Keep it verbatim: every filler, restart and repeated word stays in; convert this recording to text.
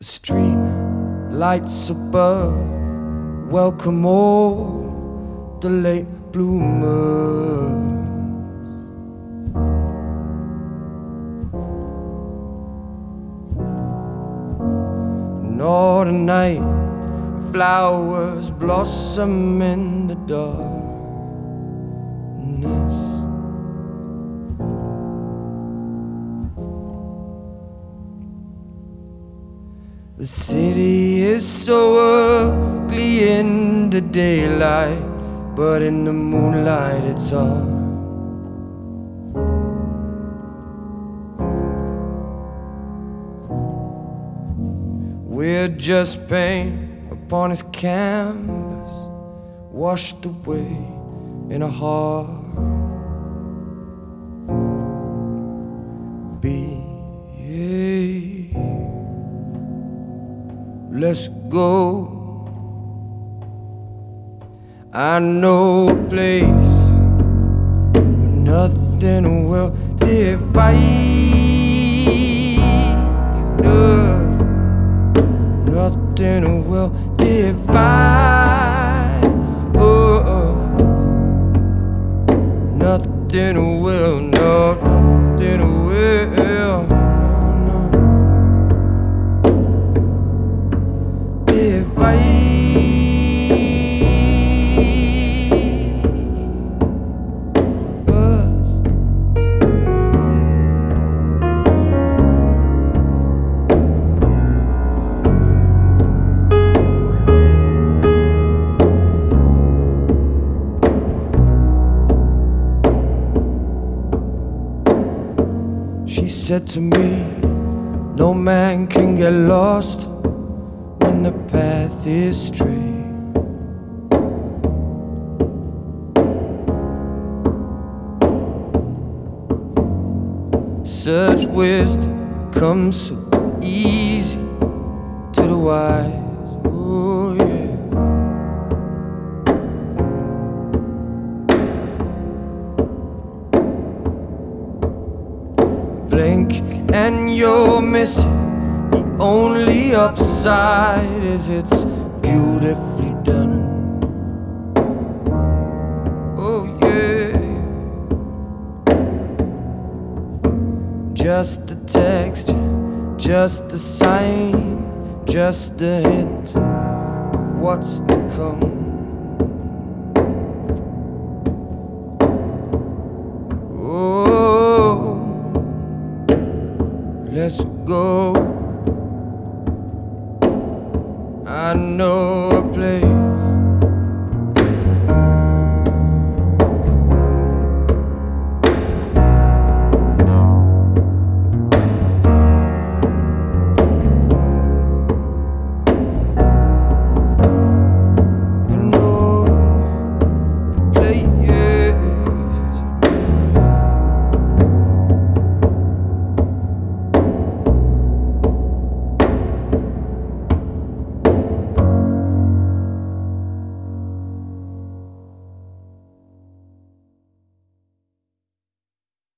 The street lights above welcome all the late bloomers. Nor the night flowers blossom in the darkness. The city is so ugly in the daylight, but in the moonlight it's art. We're just paint upon his canvas, washed away in a heart. Behave. Let's go. I know a place where nothing will divide us. Nothing will divide us. Nothing will, no, nothing will, no, no, divide. She said to me, no man can get lost when the path is straight. Such wisdom comes so easy to the wise, oh yeah. Blink and you're missing. The only upside is it's beautifully done. Oh yeah. Just a texture, just a sign, just a hint of what's to come. Let's go. I know a place